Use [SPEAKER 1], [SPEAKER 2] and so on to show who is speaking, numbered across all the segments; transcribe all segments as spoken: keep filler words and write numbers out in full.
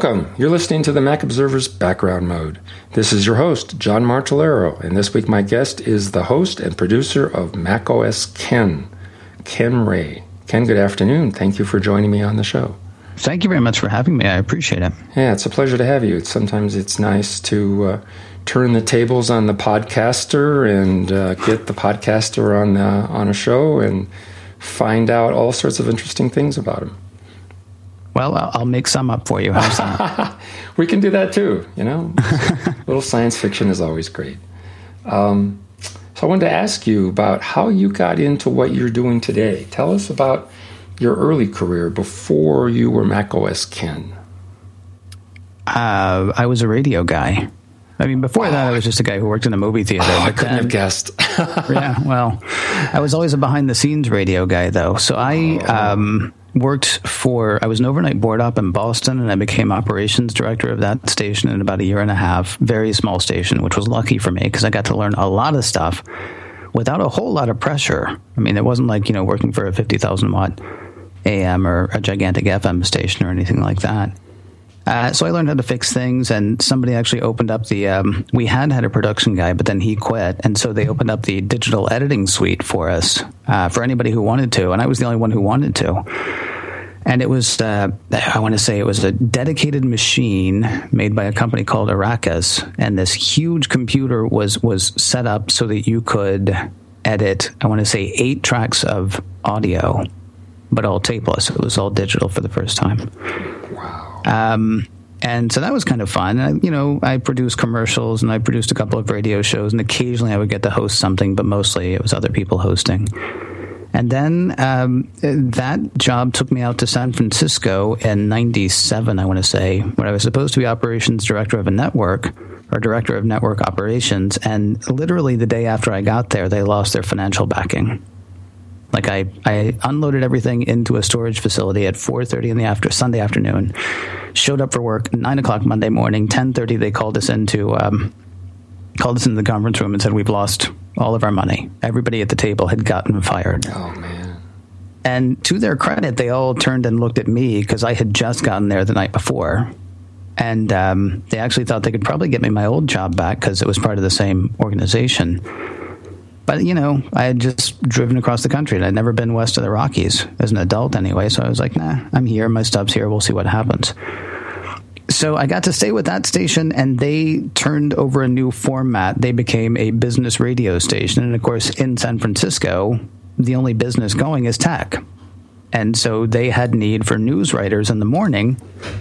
[SPEAKER 1] Welcome. You're listening to the Mac Observer's Background Mode. This is your host, John Martellero, and this week my guest is the host and producer of macOS Ken, Ken Ray. Ken, good afternoon. Thank you for joining me on the show.
[SPEAKER 2] Thank you very much for having me. I appreciate it.
[SPEAKER 1] Yeah, it's a pleasure to have you. It's, sometimes it's nice to uh, turn the tables on the podcaster and uh, get the podcaster on the, on a show and find out all sorts of interesting things about him.
[SPEAKER 2] Well, I'll make some up for you. How's that?
[SPEAKER 1] We can do that too, you know. A little science fiction is always great. Um, so I wanted to ask you about how you got into what you're doing today. Tell us about your early career before you were macOS Ken.
[SPEAKER 2] Uh, I was a radio guy. I mean, before that, I was just a guy who worked in a movie theater.
[SPEAKER 1] Oh,
[SPEAKER 2] but
[SPEAKER 1] I couldn't
[SPEAKER 2] then,
[SPEAKER 1] have guessed.
[SPEAKER 2] Yeah, well, I was always a behind-the-scenes radio guy, though. So I um, worked for, I was an overnight board op in Boston, and I became operations director of that station in about a year and a half. Very small station, which was lucky for me because I got to learn a lot of stuff without a whole lot of pressure. I mean, it wasn't like, you know, working for a fifty thousand watt A M or a gigantic F M station or anything like that. Uh, so I learned how to fix things, and somebody actually opened up the, um, we had had a production guy, but then he quit, and so they opened up the digital editing suite for us, uh, for anybody who wanted to, and I was the only one who wanted to. And it was, uh, I want to say it was a dedicated machine made by a company called Arrakis, and this huge computer was, was set up so that you could edit, I want to say, eight tracks of audio, but all tapeless. It was all digital for the first time.
[SPEAKER 1] Wow.
[SPEAKER 2] Um, and so that was kind of fun. I, you know, I produced commercials and I produced a couple of radio shows, and occasionally I would get to host something, but mostly it was other people hosting. And then um, that job took me out to San Francisco in ninety-seven, I want to say, when I was supposed to be operations director of a network, or director of network operations. And literally the day after I got there, they lost their financial backing. Like I, I unloaded everything into a storage facility at four thirty in the after Sunday afternoon, showed up for work nine o'clock Monday morning. ten thirty they called us into um, called us into the conference room and said we've lost all of our money. Everybody at the table had gotten fired.
[SPEAKER 1] Oh man!
[SPEAKER 2] And to their credit, they all turned and looked at me because I had just gotten there the night before, and um, they actually thought they could probably get me my old job back because it was part of the same organization. But, you know, I had just driven across the country, and I'd never been west of the Rockies as an adult anyway. So I was like, nah, I'm here. My stuff's here. We'll see what happens. So I got to stay with that station, and they turned over a new format. They became a business radio station. And, of course, in San Francisco, the only business going is tech. And so they had need for news writers in the morning.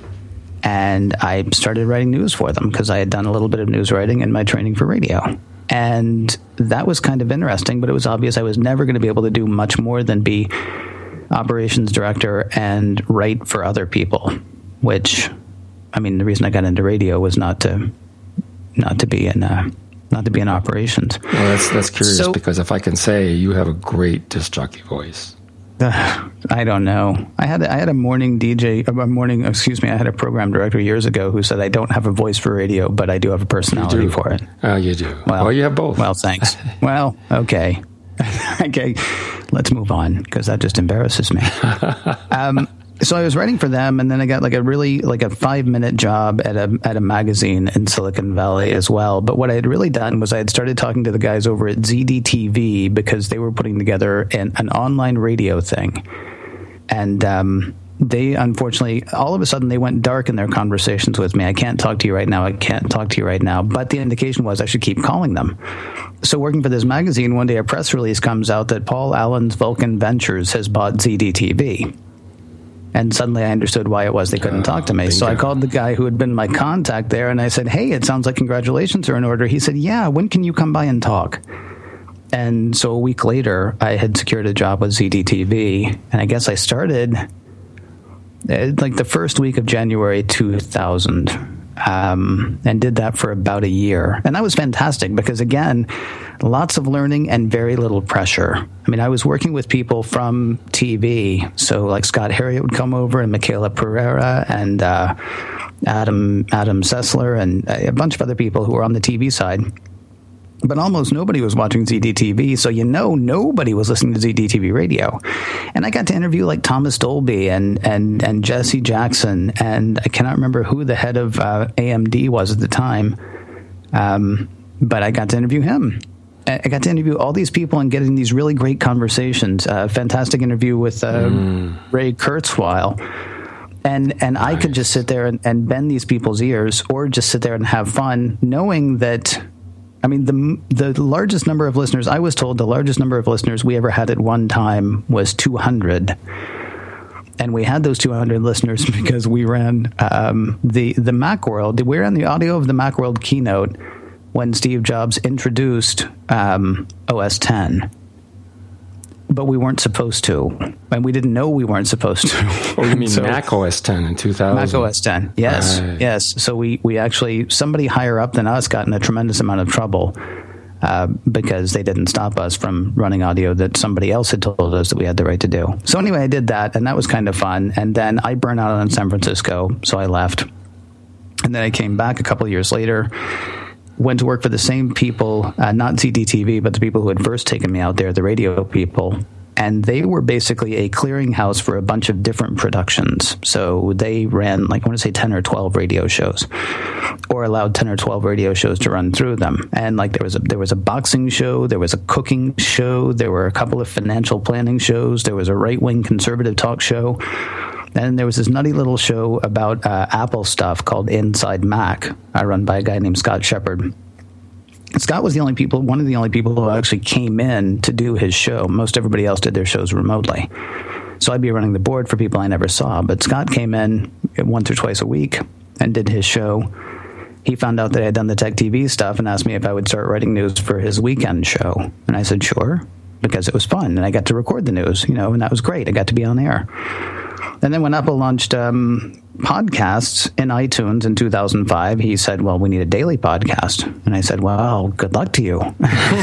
[SPEAKER 2] And I started writing news for them because I had done a little bit of news writing in my training for radio. And that was kind of interesting, but it was obvious I was never going to be able to do much more than be operations director and write for other people, which, I mean, the reason I got into radio was not to not to be in uh, not to be in operations.
[SPEAKER 1] Well, that's that's curious
[SPEAKER 2] so,
[SPEAKER 1] because if I can say, you have a great disc jockey voice.
[SPEAKER 2] Uh, I don't know. I had I had a morning D J, a morning, excuse me, I had a program director years ago who said I don't have a voice for radio, but I do have a personality for it.
[SPEAKER 1] Oh, you do.
[SPEAKER 2] Well,
[SPEAKER 1] well, you have both.
[SPEAKER 2] Well, thanks. Well, okay. Okay, let's move on because that just embarrasses me. Um, so I was writing for them, and then I got like a really like a five minute job at a at a magazine in Silicon Valley as well. But what I had really done was I had started talking to the guys over at Z D T V because they were putting together an, an online radio thing, and um, they unfortunately all of a sudden they went dark in their conversations with me. I can't talk to you right now. I can't talk to you right now. But the indication was I should keep calling them. So working for this magazine, one day a press release comes out that Paul Allen's Vulcan Ventures has bought Z D T V. And suddenly I understood why it was they couldn't oh, talk to me. Bingo. So I called the guy who had been my contact there, and I said, hey, it sounds like congratulations are in order. He said, yeah, when can you come by and talk? And so a week later, I had secured a job with Z D T V, and I guess I started like the first week of January two thousand, um, and did that for about a year. And that was fantastic because, again, lots of learning and very little pressure. I mean, I was working with people from T V, so like Scott Harriott would come over, and Michaela Pereira, and uh, Adam Adam Sessler, and a bunch of other people who were on the T V side. but almost nobody was watching Z D T V. So, you know, nobody was listening to Z D T V radio. And I got to interview like Thomas Dolby and, and, and Jesse Jackson. And I cannot remember who the head of uh, A M D was at the time. Um, but I got to interview him. I got to interview all these people and getting these really great conversations. A uh, fantastic interview with uh, mm. Ray Kurzweil. And and nice. I could just sit there and, and bend these people's ears, or just sit there and have fun, knowing that, I mean, the the largest number of listeners, I was told the largest number of listeners we ever had at one time was two hundred. And we had those two hundred listeners because we ran um, the, the Macworld. We ran the audio of the Macworld keynote when Steve Jobs introduced um, O S ten. But we weren't supposed to. And we didn't know we weren't supposed to.
[SPEAKER 1] Oh, you mean so, Mac O S ten in two thousand?
[SPEAKER 2] Mac O S ten, yes. Right. Yes. So we, we actually, somebody higher up than us got in a tremendous amount of trouble uh, because they didn't stop us from running audio that somebody else had told us that we had the right to do. So anyway, I did that, and that was kind of fun. And then I burned out in San Francisco, so I left. And then I came back a couple of years later, went to work for the same people, uh, not Z D T V, but the people who had first taken me out there, the radio people. And they were basically a clearinghouse for a bunch of different productions. So they ran, like, I want to say ten or twelve radio shows, or allowed ten or twelve radio shows to run through them. And like there was a, there was a boxing show, there was a cooking show, there were a couple of financial planning shows, there was a right-wing conservative talk show. And there was this nutty little show about uh, Apple stuff called Inside Mac, uh, run by a guy named Scott Shepard. Scott was the only people, one of the only people who actually came in to do his show. Most everybody else did their shows remotely. So I'd be running the board for people I never saw. But Scott came in once or twice a week and did his show. He found out that I had done the Tech T V stuff and asked me if I would start writing news for his weekend show. And I said, sure, because it was fun. And I got to record the news, you know, and that was great. I got to be on air. And then when Apple launched um, podcasts in iTunes in two thousand five, he said, well, we need a daily podcast. And I said, well, good luck to you.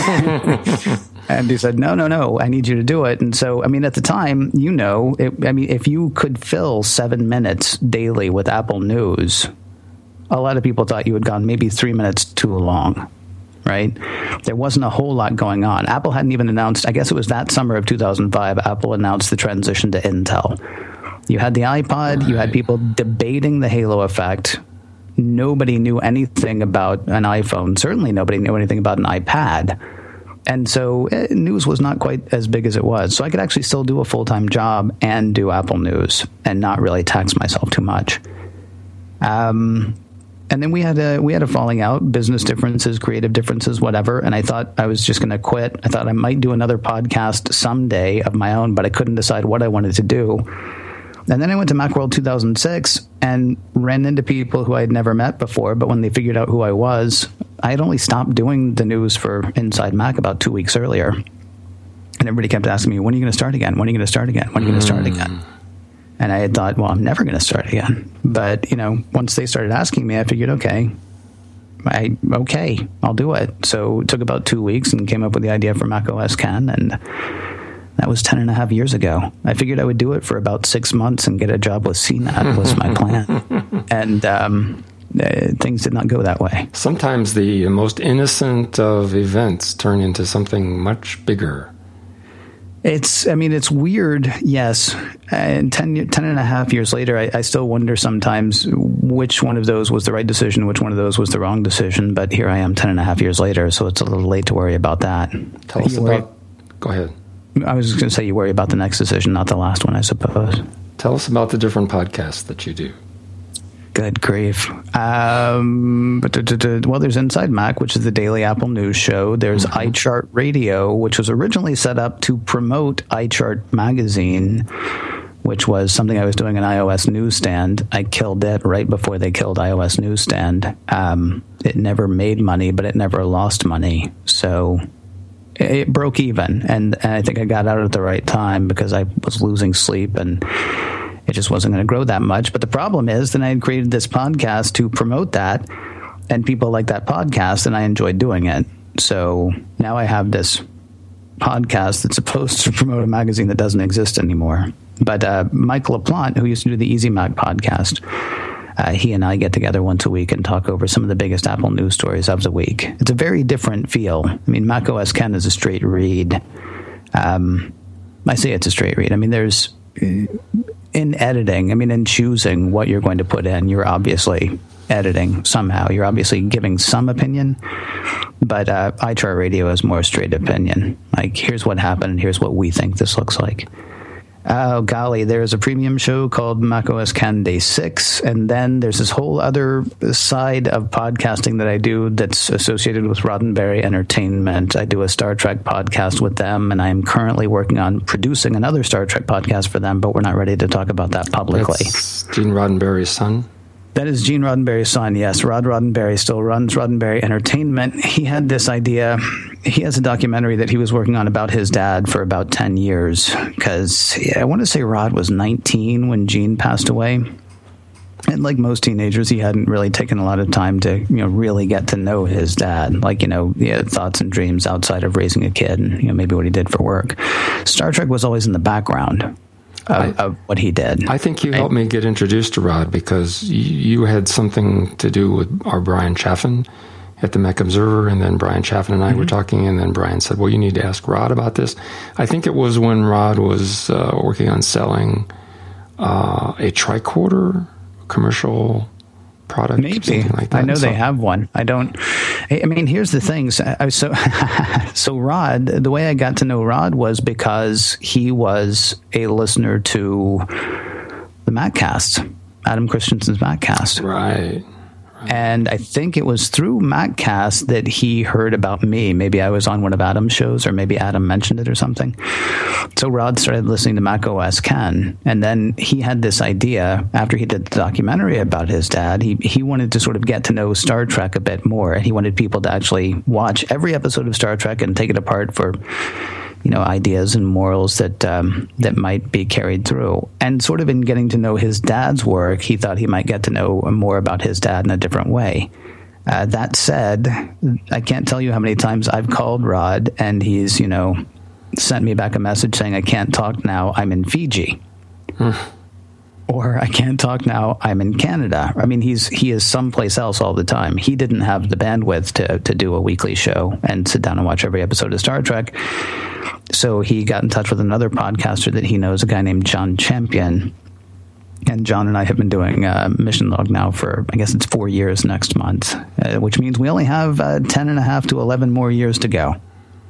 [SPEAKER 2] And he said, no, no, no, I need you to do it. And so, I mean, at the time, you know, it, I mean, if you could fill seven minutes daily with Apple News, a lot of people thought you had gone maybe three minutes too long. Right? There wasn't a whole lot going on. Apple hadn't even announced, I guess it was that summer of two thousand five, Apple announced the transition to Intel. You had the iPod, right. You had people debating the halo effect. Nobody knew anything about an iPhone. Certainly nobody knew anything about an iPad. And so eh, news was not quite as big as it was. So I could actually still do a full-time job and do Apple News and not really tax myself too much. Um... And then we had a we had a falling out, business differences, creative differences, whatever. And I thought I was just going to quit. I thought I might do another podcast someday of my own, but I couldn't decide what I wanted to do. And then I went to Macworld two thousand six and ran into people who I had never met before. But when they figured out who I was, I had only stopped doing the news for Inside Mac about two weeks earlier. And everybody kept asking me, when are you going to start again? When are you going to start again? When are you going to start again? And I had thought, well, I'm never going to start again. But, you know, once they started asking me, I figured, okay, I okay, I'll do it. So it took about two weeks and came up with the idea for Mac O S Ken. And that was ten and a half years ago. I figured I would do it for about six months and get a job with C NET was my plan. And um, uh, things did not go that way.
[SPEAKER 1] Sometimes the most innocent of events turn into something much bigger.
[SPEAKER 2] It's, I mean, it's weird, yes. And ten, ten and a half years later, I, I still wonder sometimes which one of those was the right decision, which one of those was the wrong decision. But here I am ten and a half years later, so it's a little late to worry about that.
[SPEAKER 1] Tell us about, go ahead.
[SPEAKER 2] I was just going to say you worry about the next decision, not the last one, I suppose.
[SPEAKER 1] Tell us about the different podcasts that you do.
[SPEAKER 2] Good grief. Um, but, well, there's Inside Mac, which is the daily Apple News show. There's mm-hmm. iChart Radio, which was originally set up to promote iChart Magazine, which was something I was doing in iOS Newsstand. I killed it right before they killed iOS Newsstand. Um, it never made money, but it never lost money. So it broke even. And, and I think I got out at the right time because I was losing sleep and it just wasn't going to grow that much. But the problem is that I had created this podcast to promote that, and people like that podcast, and I enjoyed doing it. So now I have this podcast that's supposed to promote a magazine that doesn't exist anymore. But uh, Mike LaPlante, who used to do the Easy Mac podcast, Uh, he and I get together once a week and talk over some of the biggest Apple news stories of the week. It's a very different feel. I mean, macOS Ken is a straight read. Um, I say it's a straight read. I mean, there's in editing, I mean, in choosing what you're going to put in, you're obviously editing somehow. You're obviously giving some opinion, but uh, iChart Radio is more straight opinion. Like, here's what happened, and here's what we think this looks like. Oh, golly, there's a premium show called macOS Ken Day six, and then there's this whole other side of podcasting that I do that's associated with Roddenberry Entertainment. I do a Star Trek podcast with them, and I'm currently working on producing another Star Trek podcast for them, but we're not ready to talk about that publicly.
[SPEAKER 1] That's Gene Roddenberry's son?
[SPEAKER 2] That is Gene Roddenberry's son, yes. Rod Roddenberry still runs Roddenberry Entertainment. He had this idea. He has a documentary that he was working on about his dad for about ten years, because yeah, I want to say Rod was nineteen when Gene passed away. And like most teenagers, he hadn't really taken a lot of time to, you know, really get to know his dad. Like, you know, he had thoughts and dreams outside of raising a kid and, you know, maybe what he did for work. Star Trek was always in the background. Of, I, of what he did.
[SPEAKER 1] I think you helped me get introduced to Rod because you, you had something to do with our Brian Chaffin at the Mac Observer, and then Brian Chaffin and I mm-hmm. were talking, and then Brian said, well, you need to ask Rod about this. I think it was when Rod was uh, working on selling uh, a tricorder commercial product.
[SPEAKER 2] Maybe.
[SPEAKER 1] Like that.
[SPEAKER 2] I know
[SPEAKER 1] so,
[SPEAKER 2] they have one. I don't. I mean, here's the thing. So, I, so, so Rod, the way I got to know Rod was because he was a listener to the Maccast, Adam Christensen's Maccast.
[SPEAKER 1] Right.
[SPEAKER 2] And I think it was through Maccast that he heard about me. Maybe I was on one of Adam's shows, or maybe Adam mentioned it or something. So Rod started listening to macOS Ken, and then he had this idea after he did the documentary about his dad. He he wanted to sort of get to know Star Trek a bit more, and he wanted people to actually watch every episode of Star Trek and take it apart for, you know, ideas and morals that um, that might be carried through. And sort of in getting to know his dad's work, he thought he might get to know more about his dad in a different way. Uh, that said, I can't tell you how many times I've called Rod and he's, you know, sent me back a message saying, I can't talk now, I'm in Fiji. Hmm. Or I can't talk now, I'm in Canada. I mean, he's he is someplace else all the time. He didn't have the bandwidth to, to do a weekly show and sit down and watch every episode of Star Trek. So he got in touch with another podcaster that he knows, a guy named John Champion. And John and I have been doing uh, Mission Log now for, I guess it's four years next month, uh, which means we only have uh, ten and a half to eleven more years to go.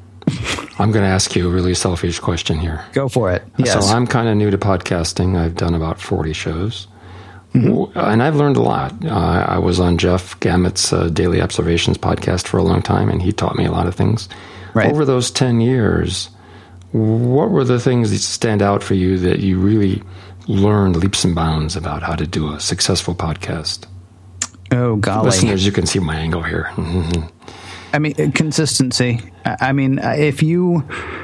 [SPEAKER 1] I'm going to ask you a really selfish question here.
[SPEAKER 2] Go for it. Yes.
[SPEAKER 1] So I'm kind of new to podcasting. I've done about forty shows. Mm-hmm. And I've learned a lot. Uh, I was on Jeff Gammett's uh, Daily Observations podcast for a long time, and he taught me a lot of things. Right. Over those ten years, what were the things that stand out for you that you really learned leaps and bounds about how to do a successful podcast?
[SPEAKER 2] Oh, golly.
[SPEAKER 1] Listeners, you can see my angle here.
[SPEAKER 2] I mean, consistency. I mean, if you...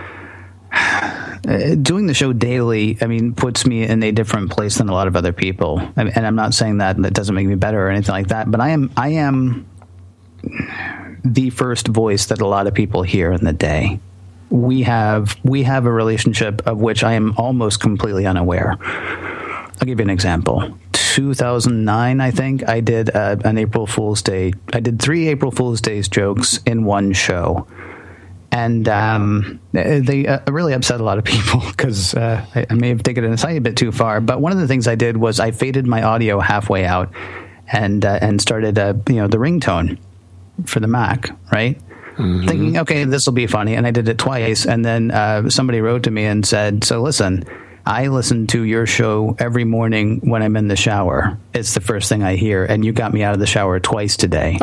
[SPEAKER 2] Doing the show daily, I mean, puts me in a different place than a lot of other people. I mean, and I'm not saying that that doesn't make me better or anything like that, but I am I am the first voice that a lot of people hear in the day. We have we have a relationship of which I am almost completely unaware. I'll give you an example. two thousand nine, I think, I did uh, an April Fool's Day. I did three April Fool's Days jokes in one show. And um, they uh, really upset a lot of people because uh, I, I may have taken it a tiny bit too far. But one of the things I did was I faded my audio halfway out and uh, and started uh, you know the ringtone for the Mac, right? Mm-hmm. Thinking, okay, this will be funny. And I did it twice. And then uh, somebody wrote to me and said, so listen, I listen to your show every morning when I'm in the shower. It's the first thing I hear. And you got me out of the shower twice today.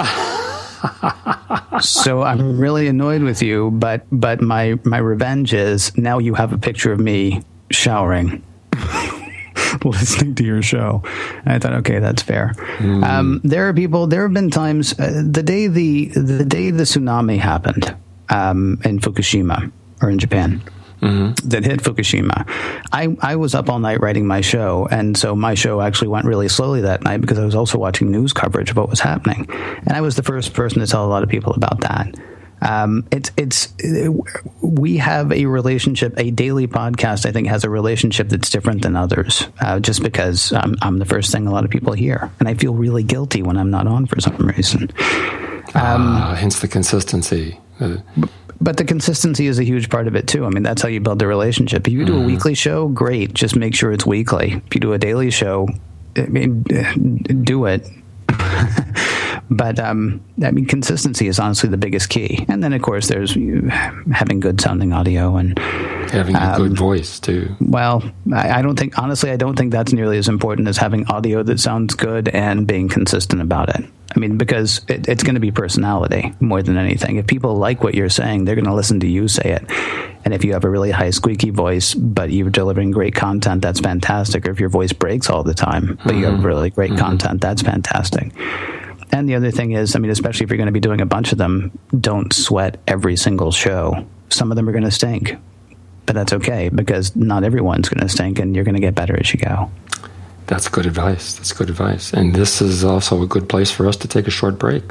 [SPEAKER 2] So I'm really annoyed with you, but but my my revenge is now you have a picture of me showering, listening to your show. And I thought, okay, that's fair. Mm. Um, there are people. There have been times uh, the day the the day the tsunami happened um, in Fukushima or in Japan. Mm-hmm. That hit Fukushima. I, I was up all night writing my show, and so my show actually went really slowly that night because I was also watching news coverage of what was happening. And I was the first person to tell a lot of people about that. Um, it's it's it, we have a relationship. A daily podcast, I think, has a relationship that's different than others. Uh, just because I'm, I'm the first thing a lot of people hear, and I feel really guilty when I'm not on for some reason. Um,
[SPEAKER 1] uh, hence the consistency. Uh,
[SPEAKER 2] But the consistency is a huge part of it, too. I mean, that's how you build the relationship. If you do a mm. weekly show, great. Just make sure it's weekly. If you do a daily show, I mean, do it. But, um, I mean, consistency is honestly the biggest key. And then, of course, there's having good sounding audio and
[SPEAKER 1] having a um, good voice, too.
[SPEAKER 2] Well, I, I don't think, honestly, I don't think that's nearly as important as having audio that sounds good and being consistent about it. I mean, because it, it's going to be personality more than anything. If people like what you're saying, they're going to listen to you say it. And if you have a really high squeaky voice, but you're delivering great content, that's fantastic. Or if your voice breaks all the time, but mm-hmm. you have really great mm-hmm. content, that's fantastic. And the other thing is, I mean, especially if you're going to be doing a bunch of them, don't sweat every single show. Some of them are going to stink, but that's okay because not everyone's going to stink, and you're going to get better as you go.
[SPEAKER 1] That's good advice. That's good advice. And this is also a good place for us to take a short break.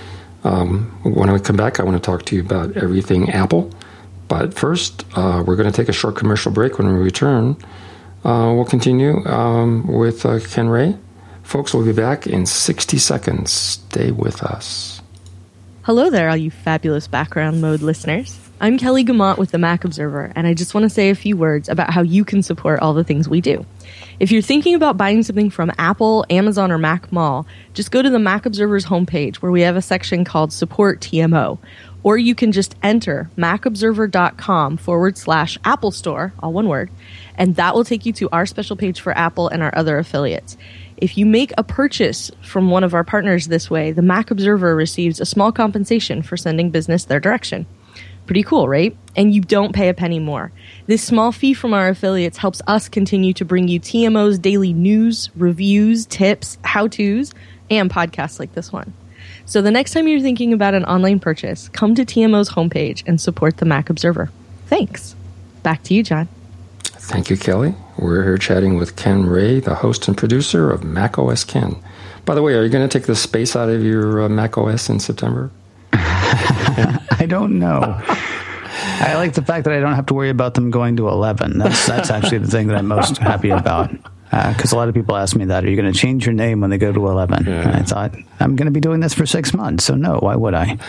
[SPEAKER 1] Um, when we come back, I want to talk to you about everything Apple. But first, uh, we're going to take a short commercial break. When we return, uh, we'll continue um, with uh, Ken Ray. Folks, we'll be back in sixty seconds. Stay with us.
[SPEAKER 3] Hello there, all you fabulous background mode listeners. I'm Kelly Guimont with the Mac Observer, and I just want to say a few words about how you can support all the things we do. If you're thinking about buying something from Apple, Amazon, or Mac Mall, just go to the Mac Observer's homepage where we have a section called Support T M O. Or you can just enter macobserver.com forward slash Apple Store, all one word, and that will take you to our special page for Apple and our other affiliates. If you make a purchase from one of our partners this way, the Mac Observer receives a small compensation for sending business their direction. Pretty cool, right? And you don't pay a penny more. This small fee from our affiliates helps us continue to bring you T M O's daily news, reviews, tips, how-tos, and podcasts like this one. So the next time you're thinking about an online purchase, come to T M O's homepage and support the Mac Observer. Thanks. Back to you, John.
[SPEAKER 1] Thank you, Kelly. We're here chatting with Ken Ray, the host and producer of macOS Ken. By the way, are you going to take the space out of your uh, macOS in September?
[SPEAKER 2] I don't know. I like the fact that I don't have to worry about them going to eleven. That's that's actually the thing that I'm most happy about. Because uh, a lot of people ask me that. Are you going to change your name when they go to eleven? Yeah. And I thought, I'm going to be doing this for six months, so no, why would I?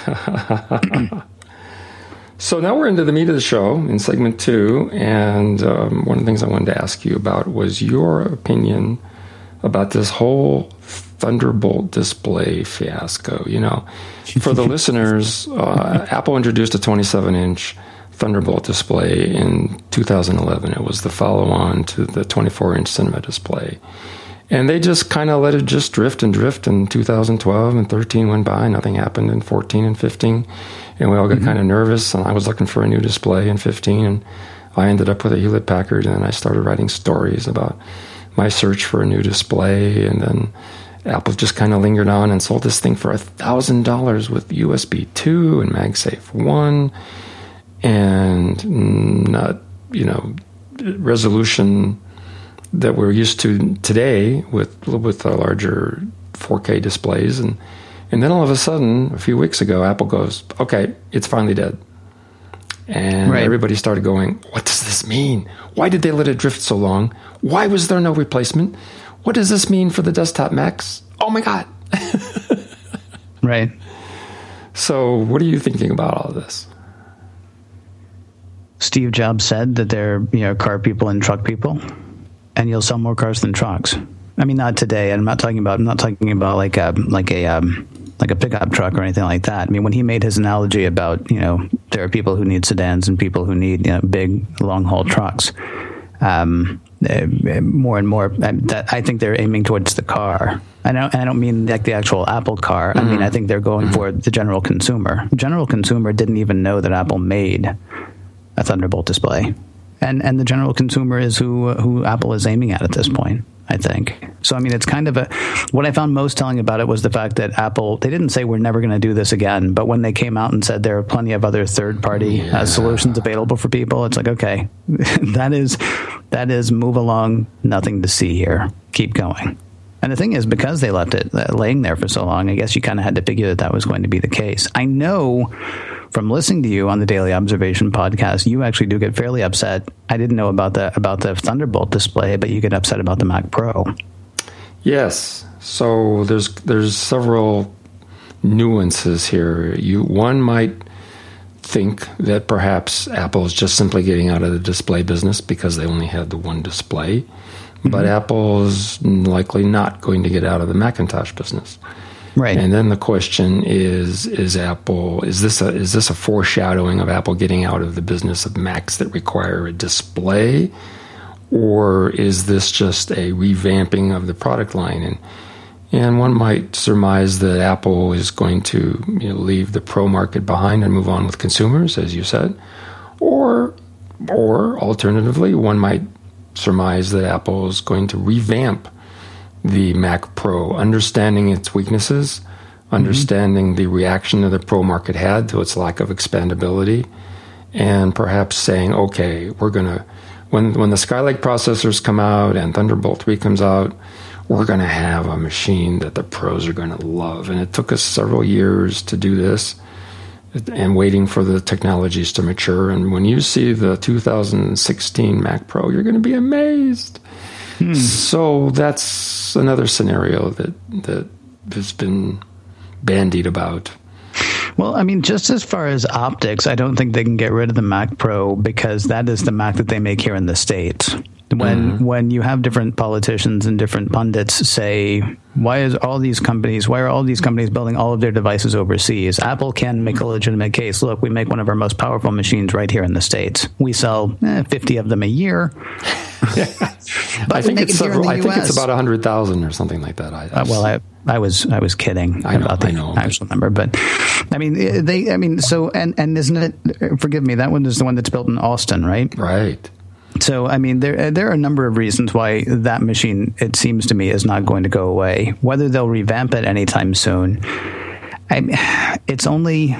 [SPEAKER 1] So now we're into the meat of the show in segment two, and um, one of the things I wanted to ask you about was your opinion about this whole Thunderbolt display fiasco. You know, for the listeners, uh, Apple introduced a twenty-seven inch Thunderbolt display in two thousand eleven. It was the follow-on to the twenty-four inch Cinema display. And they just kind of let it just drift and drift, and two thousand twelve and thirteen went by. Nothing happened in fourteen and fifteen. And we all got mm-hmm. kind of nervous, and I was looking for a new display in fifteen, and I ended up with a Hewlett-Packard, and then I started writing stories about my search for a new display, and then Apple just kind of lingered on and sold this thing for one thousand dollars with U S B two and MagSafe one, and not, you know, resolution that we're used to today with with our larger four K displays. And and then all of a sudden, a few weeks ago, Apple goes, okay, it's finally dead. And right. everybody started going, what does this mean? Why did they let it drift so long? Why was there no replacement? What does this mean for the desktop Macs? Oh my God.
[SPEAKER 2] Right.
[SPEAKER 1] So what are you thinking about all of this?
[SPEAKER 2] Steve Jobs said that they're, you know, car people and truck people, and you'll sell more cars than trucks. I mean, not today. I'm not talking about, I'm not talking about like a, like a, um, like a pickup truck or anything like that. I mean, when he made his analogy about, you know, there are people who need sedans and people who need, you know, big long haul trucks. Um, more and more, that I think they're aiming towards the car. I don't, I don't mean like the actual Apple car. Mm-hmm. I mean, I think they're going mm-hmm. for the general consumer. The general consumer didn't even know that Apple made a Thunderbolt display. And and the general consumer is who who Apple is aiming at at this point, I think. So, I mean, it's kind of a... What I found most telling about it was the fact that Apple... They didn't say we're never going to do this again, but when they came out and said there are plenty of other third-party yeah. uh, solutions available for people, it's like, okay, that is that is move along, nothing to see here. Keep going. And the thing is, because they left it uh, laying there for so long, I guess you kind of had to figure that that was going to be the case. I know from listening to you on the Daily Observation podcast, you actually do get fairly upset. I didn't know about the about the Thunderbolt display, but you get upset about the Mac Pro.
[SPEAKER 1] Yes. So there's there's several nuances here. You one might think that perhaps Apple is just simply getting out of the display business because they only had the one display, mm-hmm. but Apple is likely not going to get out of the Macintosh business.
[SPEAKER 2] Right.
[SPEAKER 1] And then the question is: Is Apple is this a is this a foreshadowing of Apple getting out of the business of Macs that require a display, or is this just a revamping of the product line? And and one might surmise that Apple is going to you know, leave the Pro market behind and move on with consumers, as you said, or or alternatively, one might surmise that Apple is going to revamp the Mac Pro, understanding its weaknesses, understanding mm-hmm. the reaction that the Pro market had to its lack of expandability, and perhaps saying, okay, we're going to, when when the Skylake processors come out and Thunderbolt three comes out, we're going to have a machine that the pros are going to love. And it took us several years to do this and waiting for the technologies to mature. And when you see the two thousand sixteen Mac Pro, you're going to be amazed. Hmm. So that's another scenario that that has been bandied about.
[SPEAKER 2] Well, I mean, just as far as optics, I don't think they can get rid of the Mac Pro because that is the Mac that they make here in the States. When mm-hmm. when you have different politicians and different pundits say, why is all these companies, why are all these companies building all of their devices overseas? Apple can make a legitimate case. Look, we make one of our most powerful machines right here in the States. We sell eh, fifty of them a year.
[SPEAKER 1] I think it's several, I think it's about a hundred thousand or something like that. I,
[SPEAKER 2] uh, well, I I was I was kidding
[SPEAKER 1] I know,
[SPEAKER 2] about the
[SPEAKER 1] I know,
[SPEAKER 2] actual number, but I mean they I mean so and and isn't it? Forgive me, that one is the one that's built in Austin, right?
[SPEAKER 1] Right.
[SPEAKER 2] So, I mean, there there are a number of reasons why that machine, it seems to me, is not going to go away. Whether they'll revamp it anytime soon, I, it's only...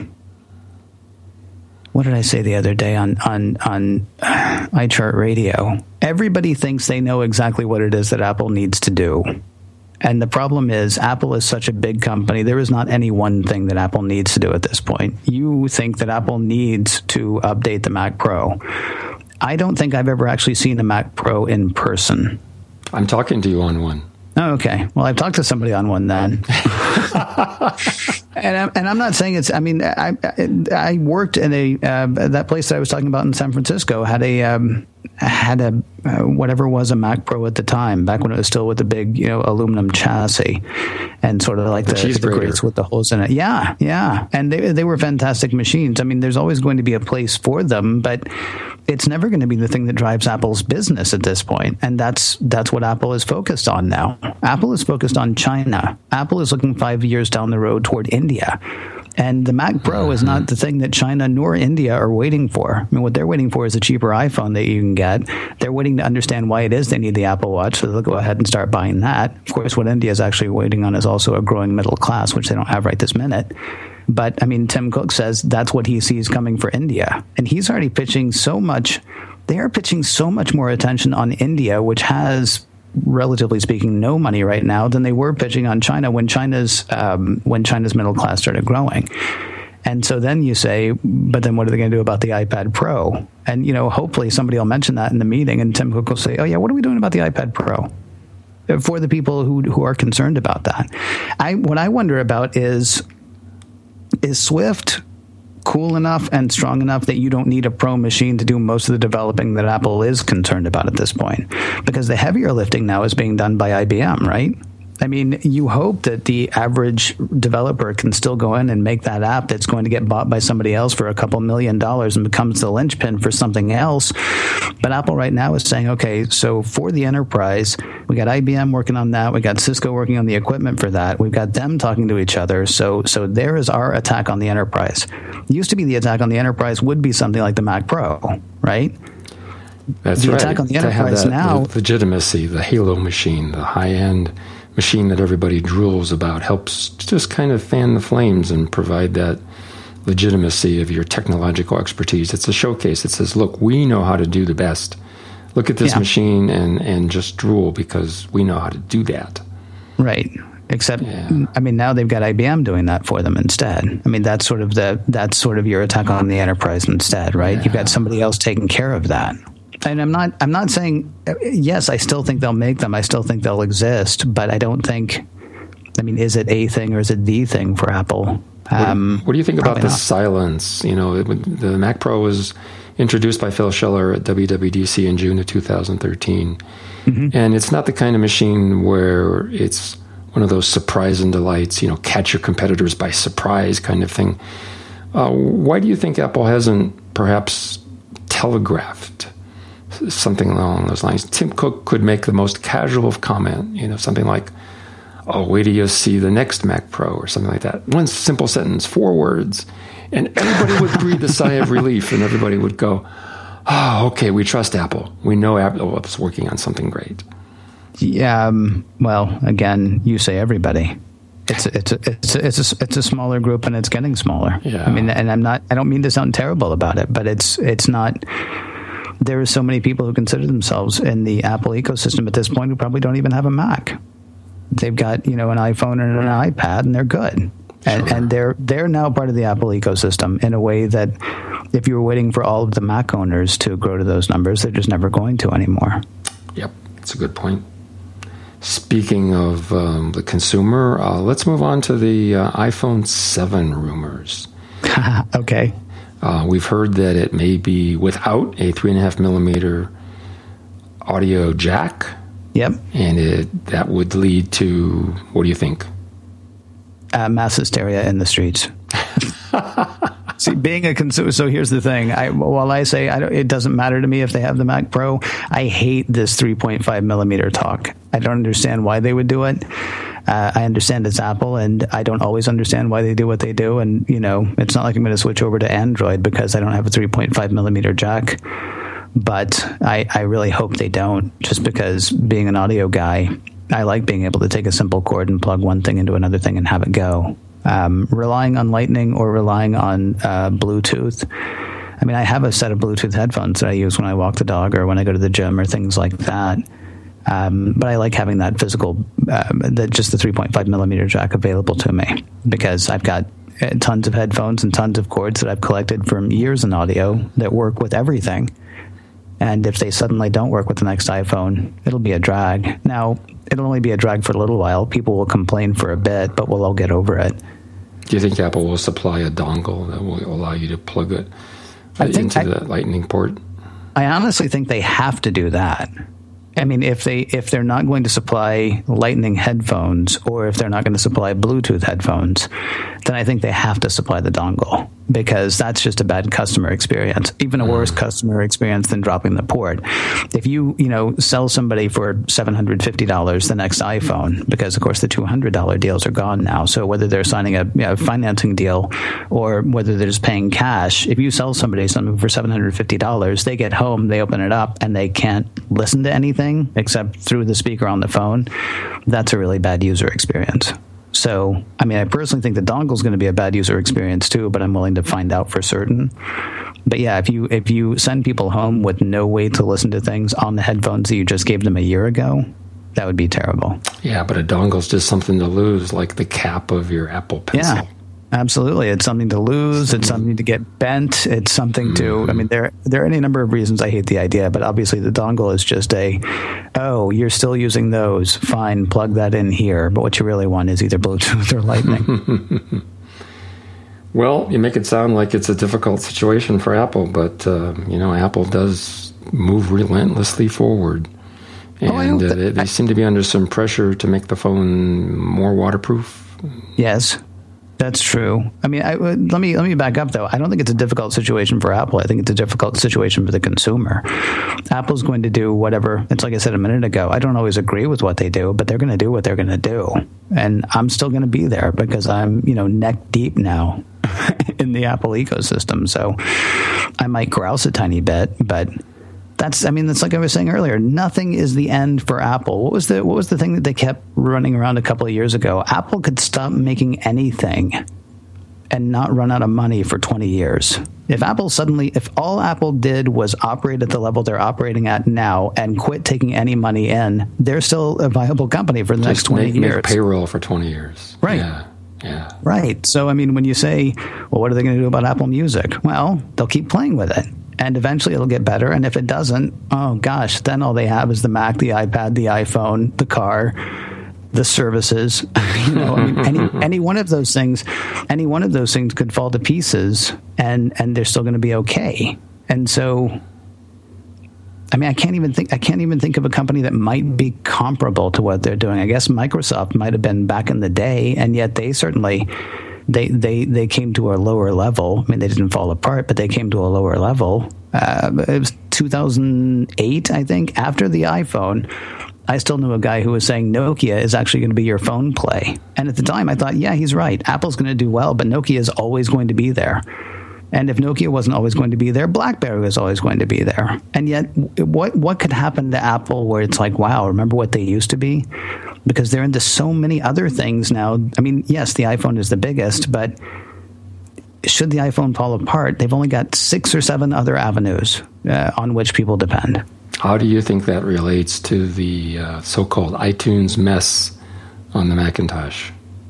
[SPEAKER 2] What did I say the other day on, on, on iChart Radio? Everybody thinks they know exactly what it is that Apple needs to do. And the problem is, Apple is such a big company. There is not any one thing that Apple needs to do at this point. You think that Apple needs to update the Mac Pro. I don't think I've ever actually seen a Mac Pro in person.
[SPEAKER 1] I'm talking to you on one.
[SPEAKER 2] Oh, okay. Well, I've talked to somebody on one then. and, I'm, and I'm not saying it's, I mean, I I worked in a, uh, that place that I was talking about in San Francisco had a, um, had a, uh, whatever was a Mac Pro at the time, back when it was still with the big, you know, aluminum chassis and sort of like the, the, the grates with the holes in it. Yeah, yeah. And they they were fantastic machines. I mean, there's always going to be a place for them, but it's never going to be the thing that drives Apple's business at this point. And that's that's what Apple is focused on now. Apple is focused on China. Apple is looking five years down the road toward India. And the Mac Pro is not the thing that China nor India are waiting for. I mean, what they're waiting for is a cheaper iPhone that you can get. They're waiting to understand why it is they need the Apple Watch, so they'll go ahead and start buying that. Of course, what India is actually waiting on is also a growing middle class, which they don't have right this minute. But, I mean, Tim Cook says that's what he sees coming for India. And he's already pitching so much. They are pitching so much more attention on India, which has, relatively speaking, no money right now, than they were pitching on China when China's um, when China's middle class started growing. And so then you say, but then what are they going to do about the iPad Pro? And, you know, hopefully somebody will mention that in the meeting, and Tim Cook will say, oh, yeah, what are we doing about the iPad Pro? For the people who who are concerned about that. I what I wonder about is, is Swift cool enough and strong enough that you don't need a Pro machine to do most of the developing that Apple is concerned about at this point? Because the heavier lifting now is being done by I B M, right? I mean, you hope that the average developer can still go in and make that app that's going to get bought by somebody else for a couple million dollars and becomes the linchpin for something else. But Apple right now is saying, okay, so for the enterprise, we got I B M working on that. We got Cisco working on the equipment for that. We've got them talking to each other. So so there is our attack on the enterprise. It used to be the attack on the enterprise would be something like the Mac Pro, right?
[SPEAKER 1] That's
[SPEAKER 2] the
[SPEAKER 1] right.
[SPEAKER 2] attack on the
[SPEAKER 1] to
[SPEAKER 2] enterprise
[SPEAKER 1] have that
[SPEAKER 2] now.
[SPEAKER 1] Legitimacy, the Halo machine, the high-end machine that everybody drools about, helps just kind of fan the flames and provide that legitimacy of your technological expertise. It's a showcase. It says, look, we know how to do the best. Look at this yeah. machine and, and just drool because we know how to do that.
[SPEAKER 2] Right. Except,
[SPEAKER 1] yeah.
[SPEAKER 2] I mean, now they've got I B M doing that for them instead. I mean, that's sort of the that's sort of your attack on the enterprise instead, right? Yeah. You've got somebody else taking care of that. And I'm not I'm not saying, yes, I still think they'll make them. I still think they'll exist, but I don't think, I mean, is it a thing or is it the thing for Apple? Um,
[SPEAKER 1] what, what do you think about the
[SPEAKER 2] not.
[SPEAKER 1] silence? You know, the Mac Pro was introduced by Phil Schiller at W W D C in June of two thousand thirteen. Mm-hmm. And it's not the kind of machine where it's one of those surprise and delights, you know, catch your competitors by surprise kind of thing. Uh, why do you think Apple hasn't perhaps telegraphed something along those lines? Tim Cook could make the most casual of comment, you know, something like, oh, wait till you see the next Mac Pro or something like that. One simple sentence, four words. And everybody would breathe a sigh of relief and everybody would go, oh, okay, we trust Apple. We know Apple's working on something great.
[SPEAKER 2] Yeah, um, well, again, you say everybody. It's a, it's a, it's a, it's a, it's a smaller group and it's getting smaller.
[SPEAKER 1] Yeah.
[SPEAKER 2] I mean, and I'm not, I don't mean to sound terrible about it, but it's, it's not, there are so many people who consider themselves in the Apple ecosystem at this point who probably don't even have a Mac. They've got, you know, an iPhone and an iPad and they're good. And,
[SPEAKER 1] sure.
[SPEAKER 2] and they're, they're now part of the Apple ecosystem in a way that if you were waiting for all of the Mac owners to grow to those numbers, they're just never going to anymore.
[SPEAKER 1] Yep. That's a good point. Speaking of um, the consumer, uh, let's move on to the uh, iPhone seven rumors.
[SPEAKER 2] Okay.
[SPEAKER 1] Uh, we've heard that it may be without a three and a half millimeter audio jack.
[SPEAKER 2] Yep.
[SPEAKER 1] And it, that would lead to, what do you think?
[SPEAKER 2] Uh, mass hysteria in the streets. See, being a consumer, so here's the thing. I, while I say I don't, it doesn't matter to me if they have the Mac Pro, I hate this three point five millimeter talk. I don't understand why they would do it. Uh, I understand it's Apple, and I don't always understand why they do what they do. And, you know, it's not like I'm going to switch over to Android because I don't have a three point five millimeter jack. But I, I really hope they don't, just because being an audio guy, I like being able to take a simple cord and plug one thing into another thing and have it go. Um, relying on Lightning or relying on uh, Bluetooth. I mean, I have a set of Bluetooth headphones that I use when I walk the dog or when I go to the gym or things like that. Um, but I like having that physical, uh, that just the three point five millimeter jack available to me because I've got tons of headphones and tons of cords that I've collected from years in audio that work with everything. And if they suddenly don't work with the next iPhone, it'll be a drag. Now, it'll only be a drag for a little while. People will complain for a bit, but we'll all get over it.
[SPEAKER 1] Do you think Apple will supply a dongle that will allow you to plug it into I, the Lightning port?
[SPEAKER 2] I honestly think they have to do that. I mean, if they if they're not going to supply Lightning headphones or if they're not going to supply Bluetooth headphones, then I think they have to supply the dongle because that's just a bad customer experience, even a worse customer experience than dropping the port. If you, you know, sell somebody for seven hundred fifty dollars the next iPhone, because of course the two hundred dollars deals are gone now. So whether they're signing a you know, financing deal or whether they're just paying cash, if you sell somebody something for seven hundred fifty dollars, they get home, they open it up and they can't listen to anything except through the speaker on the phone. That's a really bad user experience. So, I mean, I personally think the dongle is going to be a bad user experience too, but I'm willing to find out for certain. But yeah, if you if you send people home with no way to listen to things on the headphones that you just gave them a year ago, that would be terrible.
[SPEAKER 1] Yeah, but a dongle is just something to lose, like the cap of your Apple Pencil.
[SPEAKER 2] Yeah. Absolutely. It's something to lose. It's something to get bent. It's something to, I mean, there there are any number of reasons I hate the idea, but obviously the dongle is just a, oh, you're still using those. Fine, plug that in here. But what you really want is either Bluetooth or Lightning.
[SPEAKER 1] Well, you make it sound like it's a difficult situation for Apple, but, uh, you know, Apple does move relentlessly forward. And oh, uh, they, they seem to be under some pressure to make the phone more waterproof.
[SPEAKER 2] Yes. That's true. I mean, I, let me let me back up, though. I don't think it's a difficult situation for Apple. I think it's a difficult situation for the consumer. Apple's going to do whatever. It's like I said a minute ago. I don't always agree with what they do, but they're going to do what they're going to do. And I'm still going to be there because I'm, you know, neck deep now in the Apple ecosystem. So I might grouse a tiny bit, but that's, I mean, that's like I was saying earlier. Nothing is the end for Apple. What was the what was the thing that they kept running around a couple of years ago? Apple could stop making anything, and not run out of money for twenty years. If Apple suddenly, if all Apple did was operate at the level they're operating at now and quit taking any money in, they're still a viable company for the
[SPEAKER 1] Just
[SPEAKER 2] next twenty
[SPEAKER 1] make,
[SPEAKER 2] years.
[SPEAKER 1] Make payroll for twenty years.
[SPEAKER 2] Right.
[SPEAKER 1] Yeah. Yeah.
[SPEAKER 2] Right. So, I mean, when you say, well, what are they going to do about Apple Music? Well, they'll keep playing with it. And eventually it'll get better. And if it doesn't, oh, gosh, then all they have is the Mac, the iPad, the iPhone, the car, the services. You know, I mean, any, any one of those things, any one of those things could fall to pieces and, and they're still going to be okay. And so, I mean, I can't even think, I can't even think of a company that might be comparable to what they're doing. I guess Microsoft might have been back in the day, and yet they certainly, they, they, they came to a lower level. I mean, they didn't fall apart, but they came to a lower level. Uh, it was two thousand eight, I think, after the iPhone. I still knew a guy who was saying Nokia is actually going to be your phone play. And at the time I thought, yeah, he's right. Apple's going to do well, but Nokia is always going to be there. And if Nokia wasn't always going to be there, BlackBerry was always going to be there. And yet, what what could happen to Apple where it's like, wow, remember what they used to be? Because they're into so many other things now. I mean, yes, the iPhone is the biggest, but should the iPhone fall apart, they've only got six or seven other avenues uh, on which people depend.
[SPEAKER 1] How do you think that relates to the uh, so-called iTunes mess on the Macintosh?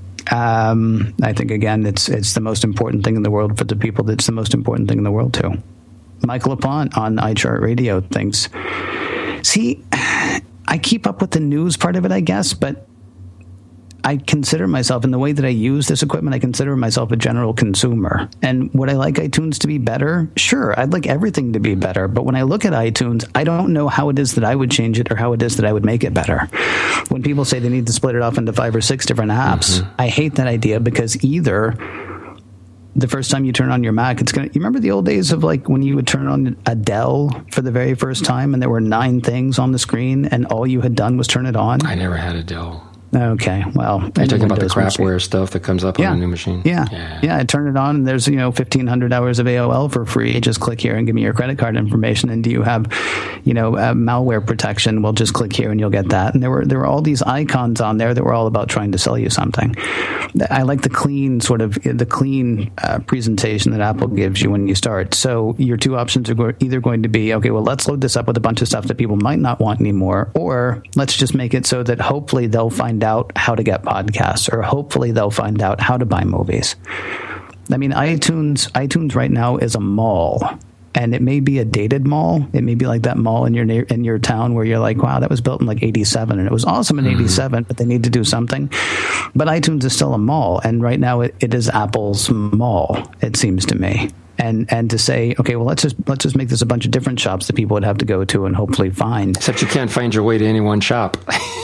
[SPEAKER 2] Um, I think, again, it's it's the most important thing in the world for the people that's the most important thing in the world, too. Mike LaPont on iChartRadio thinks, see, I keep up with the news part of it, I guess, but I consider myself, in the way that I use this equipment, I consider myself a general consumer. And would I like iTunes to be better? Sure, I'd like everything to be better. But when I look at iTunes, I don't know how it is that I would change it or how it is that I would make it better. When people say they need to split it off into five or six different apps, mm-hmm. I hate that idea, because either the first time you turn on your Mac, it's going to, you remember the old days of like when you would turn on Adele for the very first time and there were nine things on the screen and all you had done was turn it on?
[SPEAKER 1] I never had Adele.
[SPEAKER 2] Okay, well,
[SPEAKER 1] are you talking about the crapware stuff that comes up
[SPEAKER 2] yeah.
[SPEAKER 1] on a new machine?
[SPEAKER 2] Yeah, yeah. yeah I turn it on, and there's you know fifteen hundred hours of A O L for free. Just click here and give me your credit card information. And do you have, you know, uh, malware protection? Well, just click here and you'll get that. And there were there were all these icons on there that were all about trying to sell you something. I like the clean sort of the clean uh, presentation that Apple gives you when you start. So your two options are go- either going to be, okay, well, let's load this up with a bunch of stuff that people might not want anymore, or let's just make it so that hopefully they'll find out how to get podcasts, or hopefully they'll find out how to buy movies. I mean, iTunes iTunes right now is a mall, and it may be a dated mall. It may be like that mall in your in your town where you're like, wow, that was built in like eighty-seven, and it was awesome in eighty-seven, but they need to do something. But iTunes is still a mall, and right now it, it is Apple's mall, it seems to me. And and to say, okay, well, let's just let's just make this a bunch of different shops that people would have to go to and hopefully find.
[SPEAKER 1] Except you can't find your way to any one shop.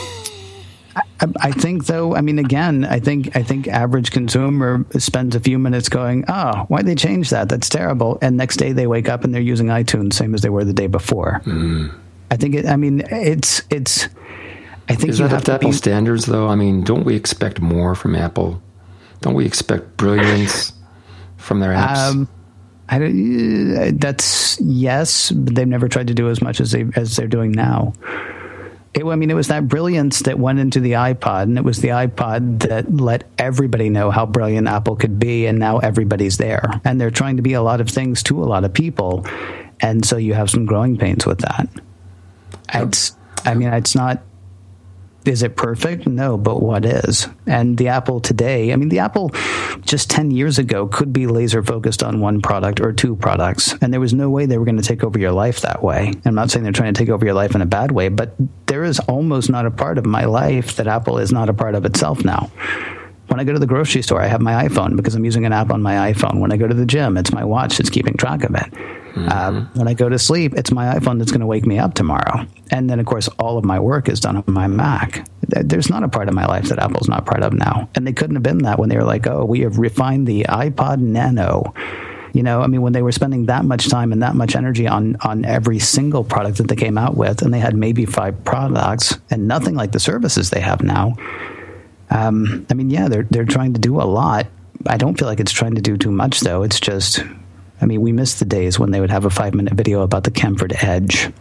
[SPEAKER 2] I, I think, though, I mean, again, I think I think average consumer spends a few minutes going, oh, why'd they change that? That's terrible. And next day they wake up and they're using iTunes, same as they were the day before. Mm. I think, it, I mean, it's, it's, I think
[SPEAKER 1] Is
[SPEAKER 2] you
[SPEAKER 1] that
[SPEAKER 2] have
[SPEAKER 1] up to
[SPEAKER 2] to
[SPEAKER 1] Apple
[SPEAKER 2] be,
[SPEAKER 1] standards, though? I mean, don't we expect more from Apple? Don't we expect brilliance from their apps? Um,
[SPEAKER 2] I don't, that's, yes, but they've never tried to do as much as they as they're doing now. It, I mean, it was that brilliance that went into the iPod, and it was the iPod that let everybody know how brilliant Apple could be, and now everybody's there. And they're trying to be a lot of things to a lot of people, and so you have some growing pains with that. Yep. It's, I mean, it's not, is it perfect? No, but what is? And the Apple today, I mean, the Apple just ten years ago could be laser focused on one product or two products. And there was no way they were going to take over your life that way. I'm not saying they're trying to take over your life in a bad way, but there is almost not a part of my life that Apple is not a part of itself now. When I go to the grocery store, I have my iPhone because I'm using an app on my iPhone. When I go to the gym, it's my watch that's keeping track of it. Mm-hmm. Um, when I go to sleep, it's my iPhone that's going to wake me up tomorrow. And then, of course, all of my work is done on my Mac. There's not a part of my life that Apple's not part of now. And they couldn't have been that when they were like, oh, we have refined the iPod Nano. You know, I mean, when they were spending that much time and that much energy on, on every single product that they came out with, and they had maybe five products and nothing like the services they have now. Um, I mean, yeah, they're they're trying to do a lot. I don't feel like it's trying to do too much, though. It's just, I mean, we miss the days when they would have a five-minute video about the Kemford Edge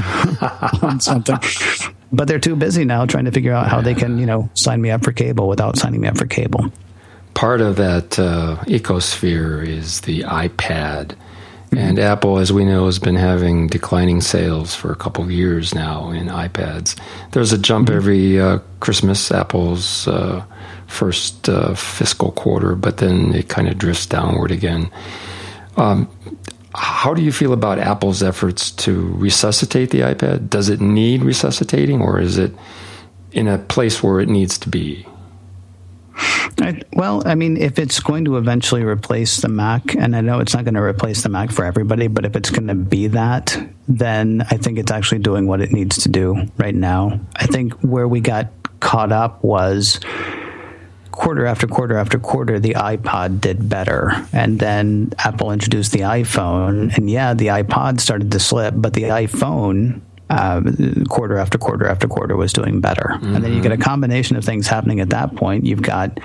[SPEAKER 2] on something. But they're too busy now trying to figure out how they can, you know, sign me up for cable without signing me up for cable.
[SPEAKER 1] part of that uh, ecosphere is the iPad. And Apple, as we know, has been having declining sales for a couple of years now in iPads. There's a jump mm-hmm. every uh, Christmas, Apple's uh, first uh, fiscal quarter, but then it kind of drifts downward again. Um, how do you feel about Apple's efforts to resuscitate the iPad? Does it need resuscitating, or is it in a place where it needs to be?
[SPEAKER 2] I, well, I mean, if it's going to eventually replace the Mac, and I know it's not going to replace the Mac for everybody, but if it's going to be that, then I think it's actually doing what it needs to do right now. I think where we got caught up was quarter after quarter after quarter, the iPod did better. And then Apple introduced the iPhone, and yeah, the iPod started to slip, but the iPhone... Uh, quarter after quarter after quarter was doing better. Mm-hmm. And then you get a combination of things happening at that point. You've got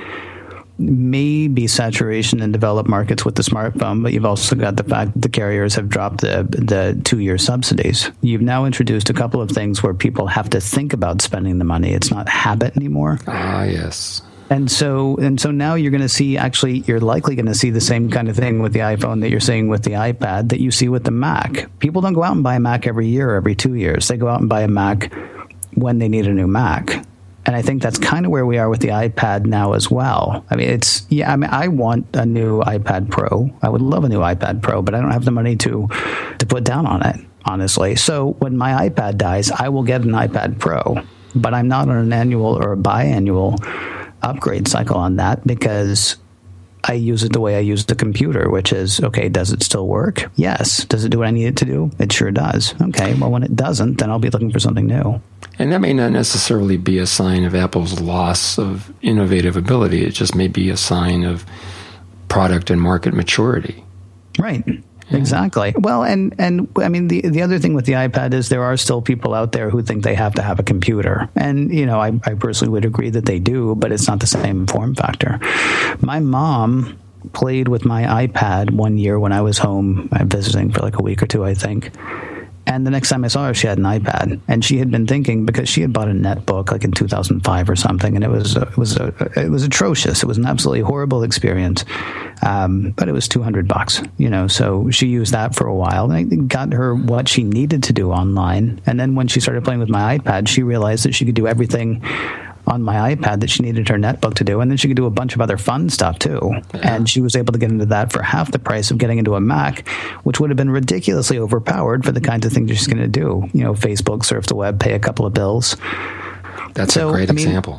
[SPEAKER 2] maybe saturation in developed markets with the smartphone, but you've also got the fact that the carriers have dropped the, the two-year subsidies. You've now introduced a couple of things where people have to think about spending the money. It's not habit anymore.
[SPEAKER 1] Ah, yes.
[SPEAKER 2] And so and so now you're going to see, actually, you're likely going to see the same kind of thing with the iPhone that you're seeing with the iPad that you see with the Mac. People don't go out and buy a Mac every year or every two years. They go out and buy a Mac when they need a new Mac. And I think that's kind of where we are with the iPad now as well. I mean, it's, yeah, I mean, I want a new iPad Pro. I would love a new iPad Pro, but I don't have the money to, to put down on it, honestly. So when my iPad dies, I will get an iPad Pro, but I'm not on an annual or a biannual upgrade cycle on that because I use it the way I use the computer, which is, okay, does it still work? Yes. Does it do what I need it to do? It sure does. Okay, well, when it doesn't, then I'll be looking for something new.
[SPEAKER 1] And that may not necessarily be a sign of Apple's loss of innovative ability. It just may be a sign of product and market maturity.
[SPEAKER 2] Right. Yeah. Exactly. Well, and, and I mean, the, the other thing with the iPad is there are still people out there who think they have to have a computer. And, you know, I, I personally would agree that they do, but it's not the same form factor. My mom played with my iPad one year when I was home visiting for like a week or two, I think. And the next time I saw her, she had an iPad, and she had been thinking, because she had bought a netbook like in two thousand five or something, and it was it was a, it was atrocious. It was an absolutely horrible experience, um, but it was two hundred bucks, you know. So she used that for a while, and it got her what she needed to do online. And then when she started playing with my iPad, she realized that she could do everything on my iPad that she needed her netbook to do, and then she could do a bunch of other fun stuff too. Yeah. And she was able to get into that for half the price of getting into a Mac, which would have been ridiculously overpowered for the kinds of things she's going to do. You know, Facebook, surf the web, pay a couple of bills.
[SPEAKER 1] That's
[SPEAKER 2] so,
[SPEAKER 1] a great
[SPEAKER 2] I mean,
[SPEAKER 1] example.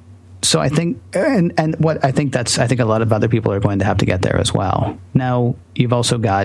[SPEAKER 2] So I think, and and what I think that's, I think a lot of other people are going to have to get there as well. Now, you've also got,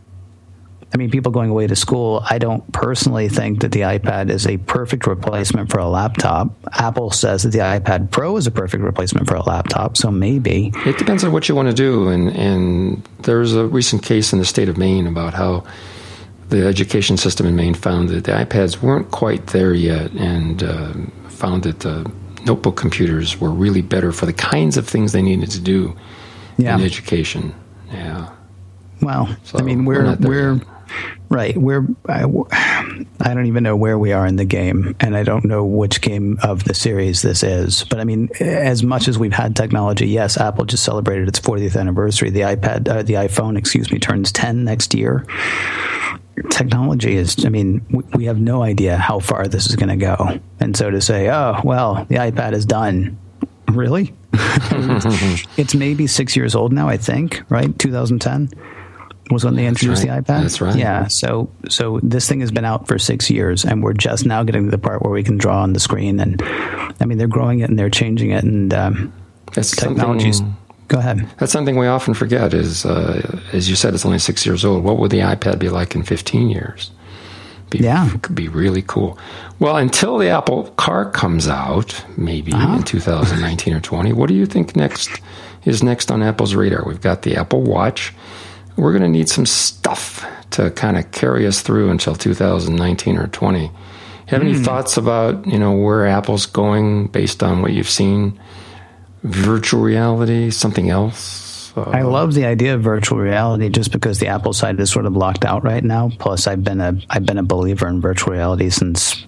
[SPEAKER 2] I mean, people going away to school. I don't personally think that the iPad is a perfect replacement for a laptop. Apple says that the iPad Pro is a perfect replacement for a laptop, so maybe.
[SPEAKER 1] It depends on what you want to do. And, and there's a recent case in the state of Maine about how the education system in Maine found that the iPads weren't quite there yet, and uh, found that the notebook computers were really better for the kinds of things they needed to do yeah. in education. Yeah.
[SPEAKER 2] Well,
[SPEAKER 1] so
[SPEAKER 2] I mean, we're, we're, we're right. We're, I, I don't even know where we are in the game, and I don't know which game of the series this is. But I mean, as much as we've had technology, yes, Apple just celebrated its fortieth anniversary. The iPad, uh, the iPhone, excuse me, turns ten next year. Technology is, I mean, we, we have no idea how far this is going to go. And so to say, oh, well, the iPad is done. Really? It's maybe six years old now, I think, right? two thousand ten was when they introduced
[SPEAKER 1] right.
[SPEAKER 2] the iPad.
[SPEAKER 1] That's right.
[SPEAKER 2] Yeah. So, so this thing has been out for six years, and we're just now getting to the part where we can draw on the screen. And I mean, they're growing it and they're changing it, and um,
[SPEAKER 1] that's
[SPEAKER 2] technologies. Go ahead.
[SPEAKER 1] That's something we often forget. Is uh, as you said, it's only six years old. What would the iPad be like in fifteen years? Be,
[SPEAKER 2] yeah,
[SPEAKER 1] could be really cool. Well, until the Apple Car comes out, maybe uh-huh. in two thousand nineteen or twenty. What do you think next is next on Apple's radar? We've got the Apple Watch. We're going to need some stuff to kind of carry us through until two thousand nineteen or twenty. Have mm. any thoughts about, you know, where Apple's going based on what you've seen? Virtual reality, something else? Uh,
[SPEAKER 2] I love the idea of virtual reality just because the Apple side is sort of locked out right now. Plus, I've been a I've been a believer in virtual reality since,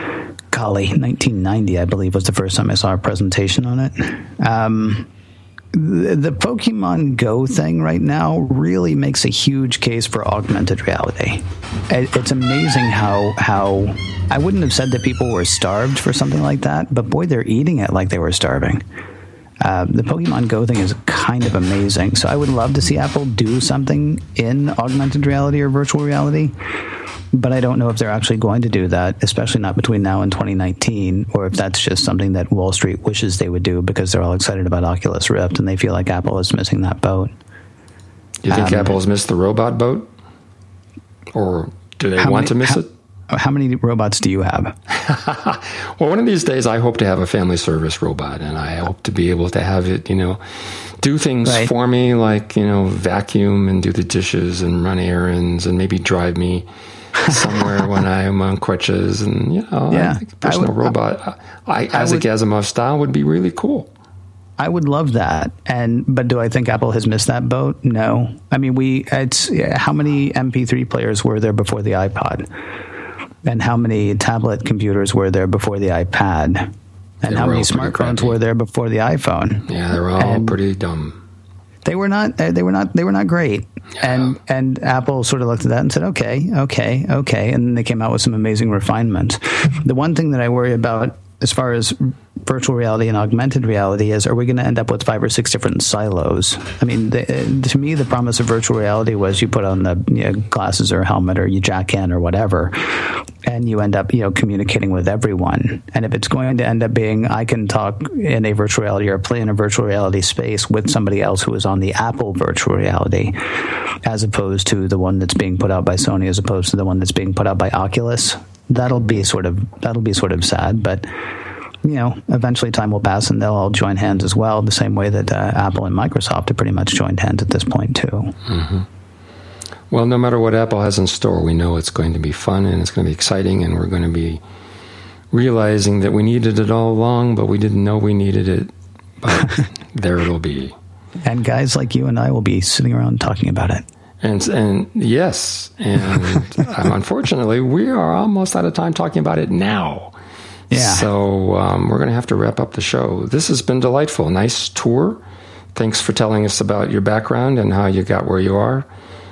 [SPEAKER 2] golly, nineteen ninety, I believe, was the first time I saw a presentation on it. Um the, the Pokemon Go thing right now really makes a huge case for augmented reality. It, it's amazing how how I wouldn't have said that people were starved for something like that, but boy, they're eating it like they were starving. Uh, the Pokemon Go thing is kind of amazing. So I would love to see Apple do something in augmented reality or virtual reality, but I don't know if they're actually going to do that, especially not between now and twenty nineteen, or if that's just something that Wall Street wishes they would do because they're all excited about Oculus Rift and they feel like Apple is missing that boat.
[SPEAKER 1] Do you think
[SPEAKER 2] um,
[SPEAKER 1] Apple has missed the robot boat? Or do they want
[SPEAKER 2] many,
[SPEAKER 1] to miss
[SPEAKER 2] how,
[SPEAKER 1] it?
[SPEAKER 2] How many robots do you have?
[SPEAKER 1] Well, one of these days I hope to have a family service robot, and I hope to be able to have it, you know, do things
[SPEAKER 2] right.
[SPEAKER 1] for me, like, you know, vacuum and do the dishes and run errands and maybe drive me somewhere when I am on crutches. And, you know,
[SPEAKER 2] yeah,
[SPEAKER 1] I think a personal
[SPEAKER 2] I would,
[SPEAKER 1] robot, I,
[SPEAKER 2] I
[SPEAKER 1] Isaac
[SPEAKER 2] would,
[SPEAKER 1] Asimov style, would be really cool.
[SPEAKER 2] I would love that, and but do I think Apple has missed that boat? No. I mean, we it's how many M P three players were there before the iPod, and how many tablet computers were there before the iPad, and
[SPEAKER 1] they
[SPEAKER 2] how
[SPEAKER 1] were
[SPEAKER 2] many
[SPEAKER 1] all pretty
[SPEAKER 2] smartphones
[SPEAKER 1] crappy.
[SPEAKER 2] were there before the iPhone?
[SPEAKER 1] Yeah, they were all
[SPEAKER 2] and
[SPEAKER 1] pretty dumb.
[SPEAKER 2] They were not. They were not. They were not great.
[SPEAKER 1] Yeah.
[SPEAKER 2] And and Apple sort of looked at that and said, okay, okay, okay, and then they came out with some amazing refinements. The one thing that I worry about, as far as virtual reality and augmented reality, is, are we going to end up with five or six different silos? I mean, the, to me, the promise of virtual reality was you put on the you know, glasses or helmet or you jack in or whatever, and you end up, you know, communicating with everyone. And if it's going to end up being, I can talk in a virtual reality or play in a virtual reality space with somebody else who is on the Apple virtual reality, as opposed to the one that's being put out by Sony, as opposed to the one that's being put out by Oculus, that'll be sort of that'll be sort of sad. But you know, eventually time will pass and they'll all join hands as well, the same way that uh, Apple and Microsoft have pretty much joined hands at this point too.
[SPEAKER 1] Mm-hmm. Well, no matter what Apple has in store, we know it's going to be fun and it's going to be exciting, and we're going to be realizing that we needed it all along, but we didn't know we needed it. But there it'll be.
[SPEAKER 2] And guys like you and I will be sitting around talking about it.
[SPEAKER 1] And and yes, and um, unfortunately, we are almost out of time talking about it now.
[SPEAKER 2] Yeah.
[SPEAKER 1] So um, we're going to have to wrap up the show. This has been delightful. Nice tour. Thanks for telling us about your background and how you got where you are.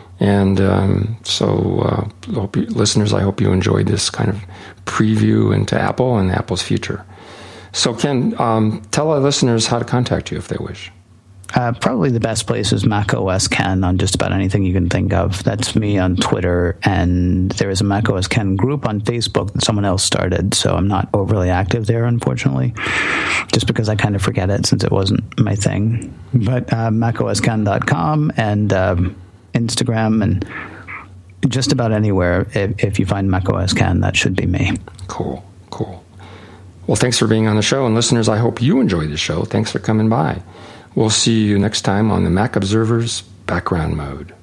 [SPEAKER 1] And um, so, uh, hope you, listeners, I hope you enjoyed this kind of preview into Apple and Apple's future. So, Ken, um, tell our listeners how to contact you if they wish.
[SPEAKER 2] Uh, probably the best place is macOS Ken on just about anything you can think of. That's me on Twitter, and there is a macOS Ken group on Facebook that someone else started, so I'm not overly active there, unfortunately, just because I kind of forget it since it wasn't my thing. But uh, mac O S ken dot com and um, Instagram and just about anywhere, if, if you find macOS Ken, that should be me.
[SPEAKER 1] Cool, cool. Well, thanks for being on the show, and listeners, I hope you enjoyed the show. Thanks for coming by. We'll see you next time on the Mac Observer's Background Mode.